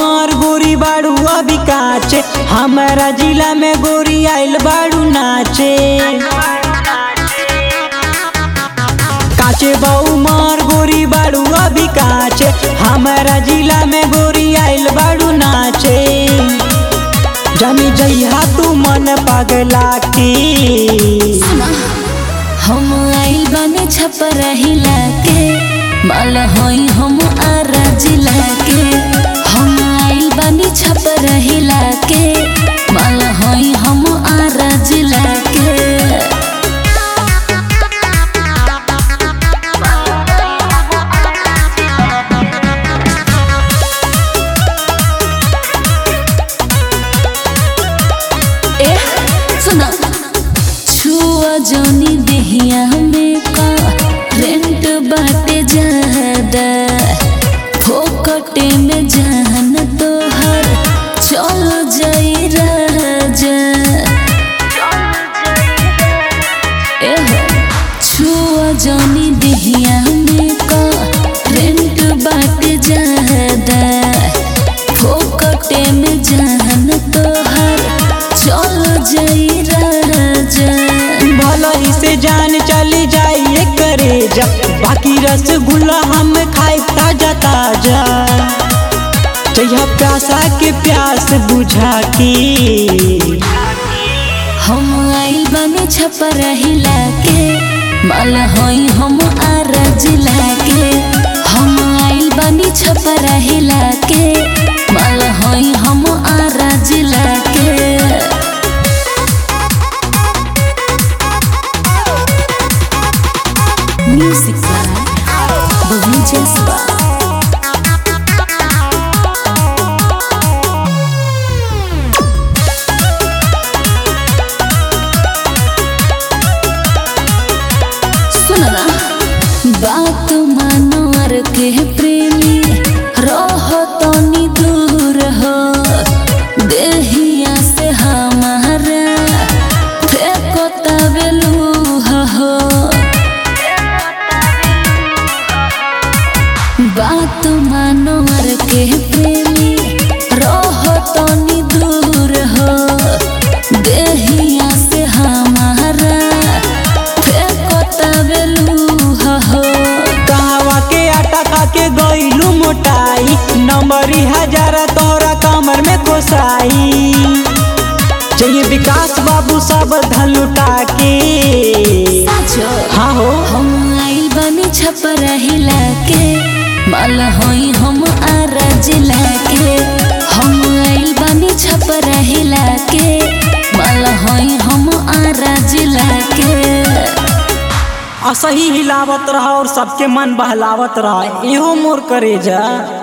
उमर गोरी बाड़ू अभी काचे, हमारा जिला में गोरी आइल बाड़ू नाचे। काचे बा उमर गोरी बाड़ू अभी काचे, हमारा जिला में गोरी आइल बाड़ू नाचे। जानी जइहा तू मन पगला की, हम आइल बानी छपरा हिला के, माल होई हम आरा जिला के। हम आइल बानी छपरा हिला के, माल होई हम आरा जिला के। सुना छुआ जौनी देहिया में का रेंट बाटे ज्यादा, फोकटे में जान तोहर चल जाई राजा। छुआ जौनी देहिया में का रेंट बाटे ज्यादा, फोकटे में जान तोहर चल जाई राजा। भलाई से जान चली जाइए करे जा, बाकी रसगुल्ला हम खाए ताजा ताजा। जइहा प्यासा के प्यास बुझा की, हम आइल बानी छपरा हिला के, माल होई हम आरा जिला के। हम आइल बानी छपरा हिला के, माल होई हम आरा जिला के। म्यूजिक बबली जसवा सुनना बात मानो अर के प्रेमी रहो तनी दूर हो, देहिया से हमारा फेंको तबेलूहा हो। बात मानो अर के प्रेमी रहो तनी दूर हो, देहिया से हमारा फेंको तबेलूहा हो। कहवा के आटा खा के गइलू मोटाई, नंबरी हजारा तोरा कमर में कोसाई। चाहिए विकास बाबू सब धलुटा के, हाँ हो हम आइल बानी छपरा हिला के, माल होई हम आरा जिला के। हम आइल बानी छपरा हिला के, माल होई हम आरा जिला के। असही हिलावत रहा और सबके मन बहलावत रहा, एहो मोर करे जा।